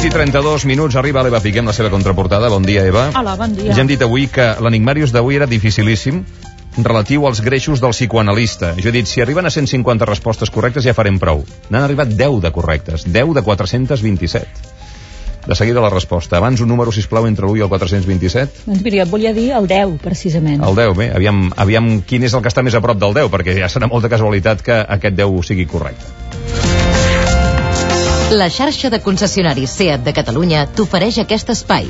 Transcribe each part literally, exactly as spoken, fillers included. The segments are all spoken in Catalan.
sis i trenta-dos minuts, arriba l'Eva Piqué amb la seva contraportada. Bon dia, Eva. Hola, bon dia. Ja hem dit avui que l'Enigmàrius d'avui era dificilíssim, relatiu als greixos del psicoanalista. Jo he dit, si arriben a cent cinquanta respostes correctes ja farem prou. N'han arribat deu de correctes, deu de quatre-cents vint-i-set. De seguida la resposta. Abans un número, sisplau, entre l'u i el quatre-cents vint-i-set. Doncs mira, jo et volia dir el deu, precisament. El deu, bé. Aviam, aviam quin és el que està més a prop del deu, perquè ja serà molta casualitat que aquest deu sigui correcte. La xarxa de concessionaris SEAT de Catalunya t'ofereix aquest espai.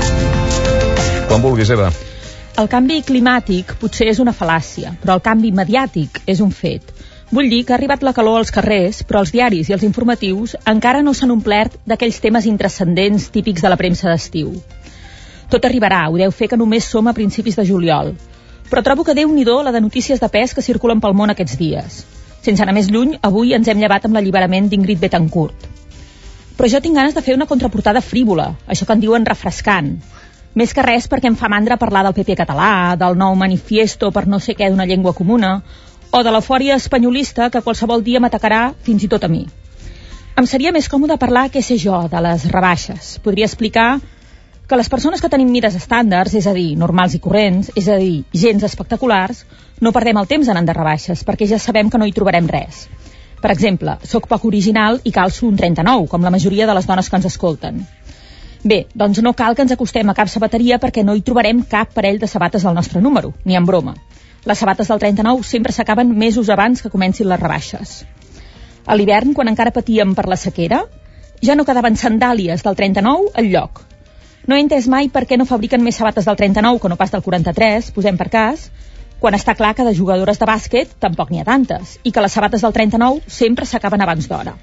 Quan vulguis, Eva. El canvi climàtic potser és una fal·làcia, però el canvi mediàtic és un fet. Vull dir que ha arribat la calor als carrers, però els diaris i els informatius encara no s'han omplert d'aquells temes intranscendents típics de la premsa d'estiu. Tot arribarà, ho deu fer que només som a principis de juliol. Però trobo que Déu-n'hi-do la de notícies de pes que circulen pel món aquests dies. Sense anar més lluny, avui ens hem llevat amb l'alliberament d'Ingrid Betancourt. Però jo tinc ganes de fer una contraportada frívola, això que en diuen refrescant. Més que res perquè em fa mandra parlar del P P català, del nou manifiesto per no sé què d'una llengua comuna, o de l'eufòria espanyolista que qualsevol dia m'atacarà fins i tot a mi. Em seria més còmode parlar, què sé jo, de les rebaixes. Podria explicar que les persones que tenim mires estàndards, és a dir, normals i corrents, és a dir, gens espectaculars, no perdem el temps anant de rebaixes, perquè ja sabem que no hi trobarem res. Per exemple, sóc poc original i calço un trenta-nou, com la majoria de les dones que ens escolten. Bé, doncs no cal que ens acostem a cap sabateria perquè no hi trobarem cap parell de sabates del nostre número, ni en broma. Les sabates del trenta-nou sempre s'acaben mesos abans que comencin les rebaixes. A l'hivern, quan encara patíem per la sequera, ja no quedaven sandàlies del trenta-nou al lloc. No he entès mai per què no fabriquen més sabates del trenta-nou que no pas del quaranta-tres, posem per cas, quan està clar que de jugadores de bàsquet tampoc n'hi ha tantes, i que les sabates del trenta-nou sempre s'acaben abans d'hora.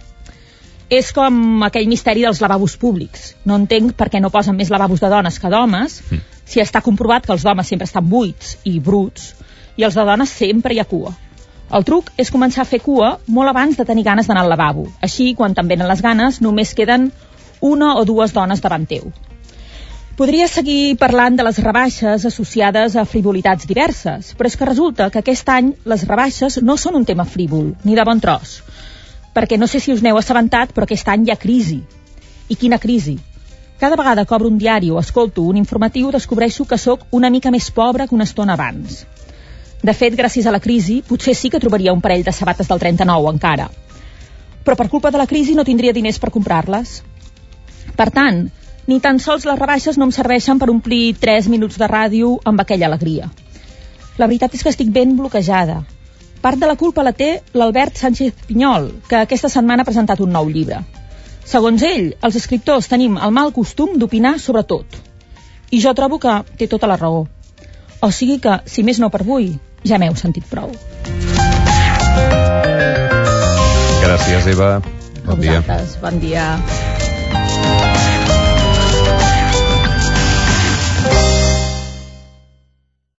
És com aquell misteri dels lavabos públics. No entenc per què no posen més lavabos de dones que d'homes, mm. si està comprovat que els d'homes sempre estan buits i bruts, i els de dones sempre hi ha cua. El truc és començar a fer cua molt abans de tenir ganes d'anar al lavabo. Així, quan te'n venen les ganes, només queden una o dues dones davant teu. Podria seguir parlant de les rebaixes associades a frivolitats diverses, però és que resulta que aquest any les rebaixes no són un tema frívol, ni de bon tros. Perquè no sé si us n'heu assabentat, però aquest any hi ha crisi. I quina crisi? Cada vegada que obro un diari o escolto un informatiu descobreixo que sóc una mica més pobre que una estona abans. De fet, gràcies a la crisi, potser sí que trobaria un parell de sabates del trenta-nou encara. Però per culpa de la crisi no tindria diners per comprar-les. Per tant, ni tan sols les rebaixes no em serveixen per omplir tres minuts de ràdio amb aquella alegria. La veritat és que estic ben bloquejada. Part de la culpa la té l'Albert Sánchez Pinyol, que aquesta setmana ha presentat un nou llibre. Segons ell, els escriptors tenim el mal costum d'opinar sobre tot. I jo trobo que té tota la raó. O sigui que, si més no per avui, ja m'heu sentit prou. Gràcies, Eva. Bon dia. Bon dia.